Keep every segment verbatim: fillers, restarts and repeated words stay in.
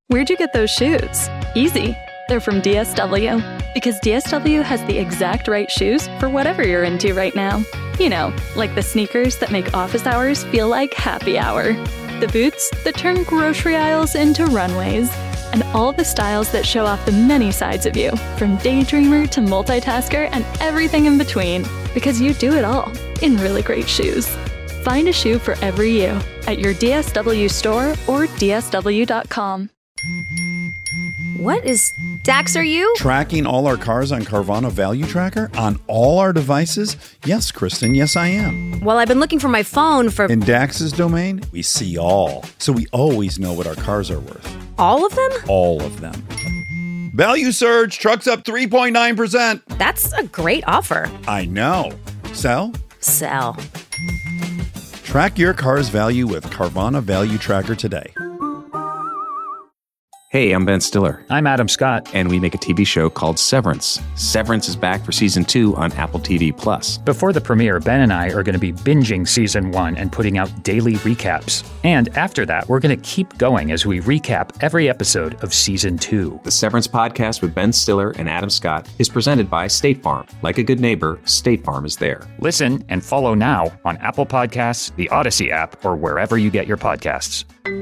Where'd you get those shoes? Easy. They're from D S W. Because D S W has the exact right shoes for whatever you're into right now. You know, like the sneakers that make office hours feel like happy hour. The boots that turn grocery aisles into runways. And all the styles that show off the many sides of you, from daydreamer to multitasker and everything in between. Because you do it all in really great shoes. Find a shoe for every you at your D S W store or D S W dot com. What is Dax, are you? Tracking all our cars on Carvana Value Tracker on all our devices? Yes, Kristen, yes I am. Well, I've been looking for my phone for... In Dax's domain, we see all. So we always know what our cars are worth. All of them? All of them. Value surge, trucks up three point nine percent. That's a great offer. I know. Sell? Sell. Track your car's value with Carvana Value Tracker today. Hey, I'm Ben Stiller. I'm Adam Scott. And we make a T V show called Severance. Severance is back for season two on Apple T V Plus. Before the premiere, Ben and I are going to be binging season one and putting out daily recaps. And after that, we're going to keep going as we recap every episode of season two. The Severance podcast with Ben Stiller and Adam Scott is presented by State Farm. Like a good neighbor, State Farm is there. Listen and follow now on Apple Podcasts, the Odyssey app, or wherever you get your podcasts.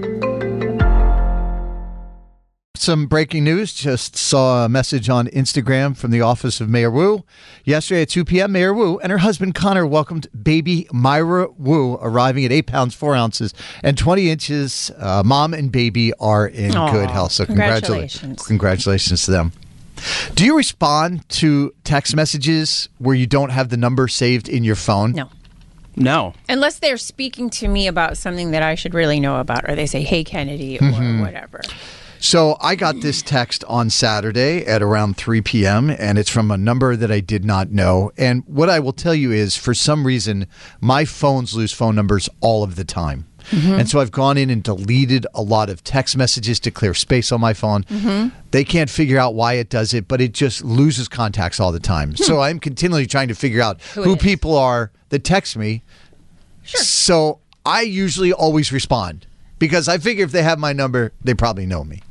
Some breaking news. Just saw a message on Instagram from the office of Mayor Wu. Yesterday at two p.m., Mayor Wu and her husband Connor welcomed baby Myra Wu, arriving at eight pounds, four ounces, and twenty inches. Uh, mom and baby are in Aww, good health. So congratulations. Congratulations to them. Do you respond to text messages where you don't have the number saved in your phone? No. No. Unless they're speaking to me about something that I should really know about, or they say, hey, Kennedy, or mm-hmm. whatever. So I got this text on Saturday at around three p.m. and it's from a number that I did not know. And what I will tell you is, for some reason, my phones lose phone numbers all of the time. Mm-hmm. And so I've gone in and deleted a lot of text messages to clear space on my phone. Mm-hmm. They can't figure out why it does it, but it just loses contacts all the time. Hmm. So I'm continually trying to figure out who, who people are that text me. Sure. So I usually always respond, because I figure if they have my number, they probably know me.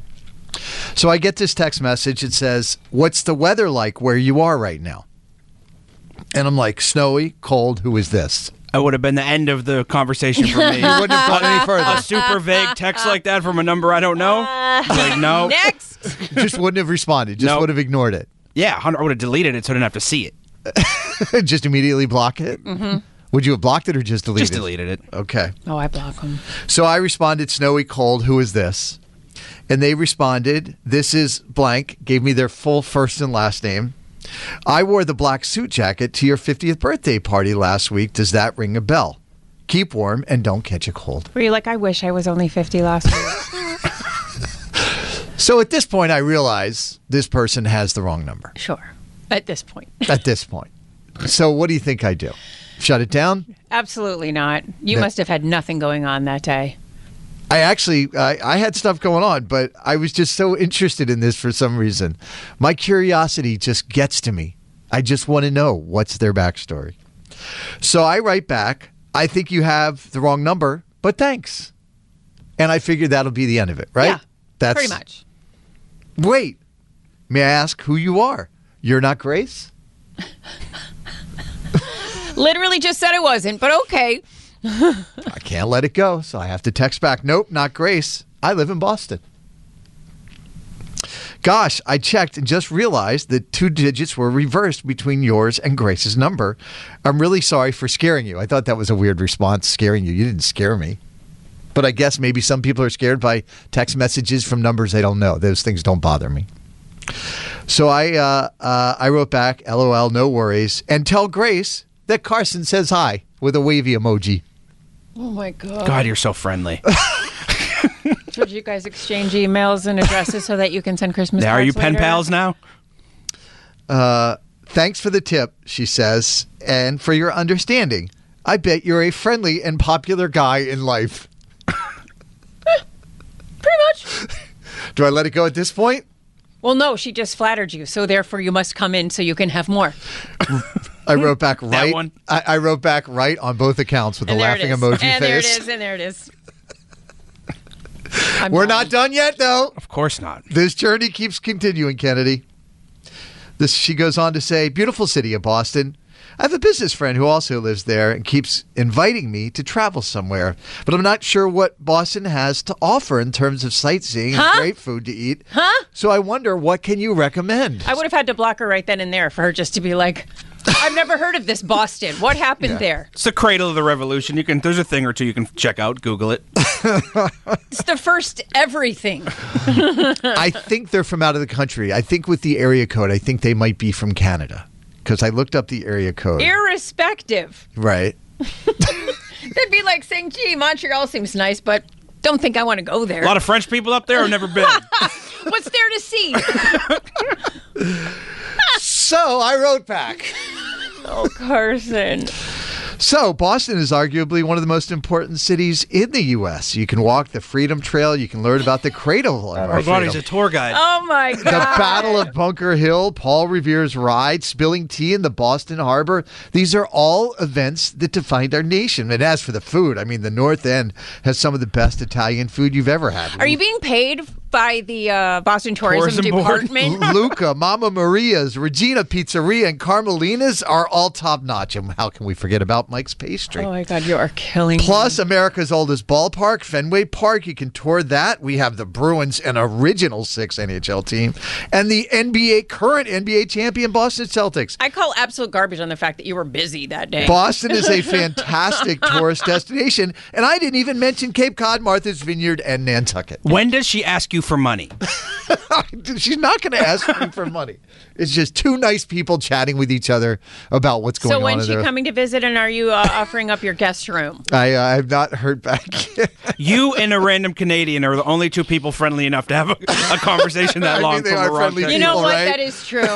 So I get this text message. It says, what's the weather like where you are right now? And I'm like, snowy, cold, who is this? That would have been the end of the conversation for me. You wouldn't have gone any further. A super vague text like that from a number I don't know? Like, no. Next. Just wouldn't have responded. Just nope. would have ignored it. Yeah, I would have deleted it so I didn't have to see it. Just immediately block it? Mm-hmm. Would you have blocked it or just deleted it? Just deleted it. Okay. Oh, I block them. So I responded, snowy, cold, who is this? And they responded, this is blank, gave me their full first and last name. I wore the black suit jacket to your fiftieth birthday party last week. Does that ring a bell? Keep warm and don't catch a cold. Were you like, I wish I was only fifty last week? So at this point, I realize this person has the wrong number. Sure. At this point. At this point. So what do you think I do? Shut it down? Absolutely not. You that- must have had nothing going on that day. I actually, I, I had stuff going on, but I was just so interested in this for some reason. My curiosity just gets to me. I just want to know what's their backstory. So I write back, I think you have the wrong number, but thanks. And I figured that'll be the end of it, right? Yeah, That's, pretty much. Wait, may I ask who you are? You're not Grace? Literally just said it wasn't, but okay. I can't let it go, so I have to text back. Nope, not Grace. I live in Boston. Gosh, I checked and just realized that two digits were reversed between yours and Grace's number. I'm really sorry for scaring you. I thought that was a weird response, scaring you. You didn't scare me. But I guess maybe some people are scared by text messages from numbers they don't know. Those things don't bother me. So I, uh, uh, I wrote back, LOL, no worries, and tell Grace that Carson says hi with a wavy emoji. Oh, my God. God, you're so friendly. Should you guys exchange emails and addresses so that you can send Christmas now, cards Are you pen later? pals now? Uh, thanks for the tip, she says, and for your understanding. I bet you're a friendly and popular guy in life. Pretty much. Do I let it go at this point? Well, no, she just flattered you, so therefore you must come in so you can have more. I wrote back right. That one? I, I wrote back right on both accounts with and a laughing emoji and face. And there it is, and there it is. I'm We're done. not done yet, though. Of course not. This journey keeps continuing, Kennedy. This, she goes on to say, beautiful city of Boston. I have a business friend who also lives there and keeps inviting me to travel somewhere. But I'm not sure what Boston has to offer in terms of sightseeing Huh? and great food to eat. Huh? So I wonder, what can you recommend? I would have had to block her right then and there for her just to be like, I've never heard of this Boston. What happened Yeah. there? It's the cradle of the revolution. You can. There's a thing or two you can check out. Google it. It's the first everything. I think they're from out of the country. I think with the area code, I think they might be from Canada. Because I looked up the area code. Irrespective. Right. That'd be like saying, gee, Montreal seems nice, but don't think I want to go there. A lot of French people up there. I've never been. What's there to see? So I wrote back. Oh, Carson. So, Boston is arguably one of the most important cities in the U S. You can walk the Freedom Trail. You can learn about the cradle of our Oh God, he's freedom. a tour guide. Oh, my God. The Battle of Bunker Hill, Paul Revere's ride, spilling tea in the Boston Harbor. These are all events that defined our nation. And as for the food, I mean, the North End has some of the best Italian food you've ever had. Are you being paid by the uh, Boston Tourism, Tourism Board? Department? Luca, Mama Maria's, Regina Pizzeria, and Carmelina's are all top notch. And how can we forget about Mike's Pastry? Oh, my God, you are killing Plus, me. America's oldest ballpark, Fenway Park. You can tour that. We have the Bruins, an original six N H L team, and the N B A, current N B A champion Boston Celtics. I call absolute garbage on the fact that you were busy that day. Boston is a fantastic tourist destination, and I didn't even mention Cape Cod, Martha's Vineyard, and Nantucket. When does she ask you for money? She's not going to ask me for money. It's just two nice people chatting with each other about what's going so on. when's in she their- coming to visit, and are you uh, offering up your guest room? I uh, have not heard back yet. You and a random Canadian are the only two people friendly enough to have a, a conversation that I mean, long they from are a wrong friendly text. You know people, what? right? That is true.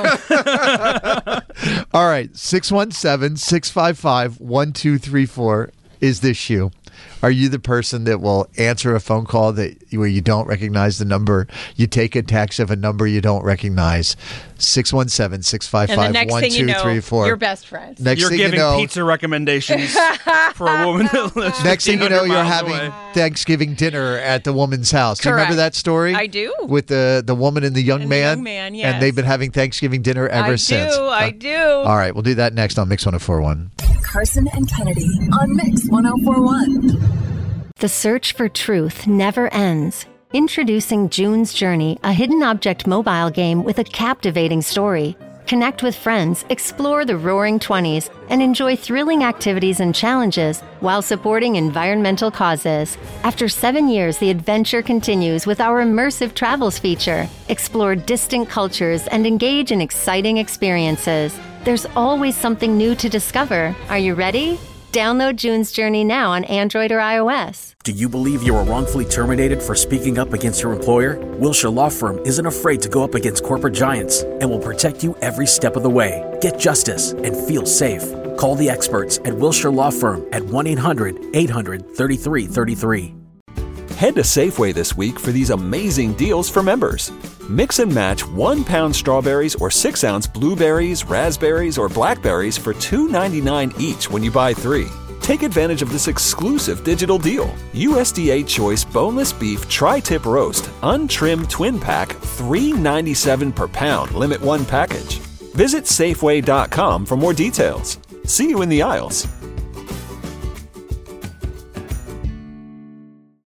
All right, six one seven, six five five, one two three four is this you. Are you the person that will answer a phone call that where you don't recognize the number? You take a text of a number you don't recognize. six one seven, six five And the five, next one thing you two know, three four. you're best friends. Next You're thing giving you know, pizza recommendations for a woman that lives next thing you know, fifteen hundred you're miles having away. Thanksgiving dinner at the woman's house. Do you remember Correct. that story? I do. With the, the woman and the young And the man? young man, And yes. they've been having Thanksgiving dinner ever I since. do. I Uh, do. All right, we'll do that next on Mix one oh four one. Carson and Kennedy on Mix one oh four one. The search for truth never ends. Introducing June's Journey, a hidden object mobile game with a captivating story. Connect with friends, explore the roaring twenties, and enjoy thrilling activities and challenges while supporting environmental causes. After seven years, the adventure continues with our immersive travels feature. Explore distant cultures and engage in exciting experiences. There's always something new to discover. Are you ready? Download June's Journey now on Android or iOS. Do you believe you were wrongfully terminated for speaking up against your employer? Wilshire Law Firm isn't afraid to go up against corporate giants and will protect you every step of the way. Get justice and feel safe. Call the experts at Wilshire Law Firm at one eight hundred, eight hundred, thirty-three thirty-three. Head to Safeway this week for these amazing deals for members. Mix and match one pound strawberries or six ounce blueberries, raspberries, or blackberries for two ninety-nine each when you buy three. Take advantage of this exclusive digital deal. U S D A Choice Boneless Beef Tri-Tip Roast, Untrimmed Twin Pack, three ninety-seven per pound, limit one package. Visit Safeway dot com for more details. See you in the aisles.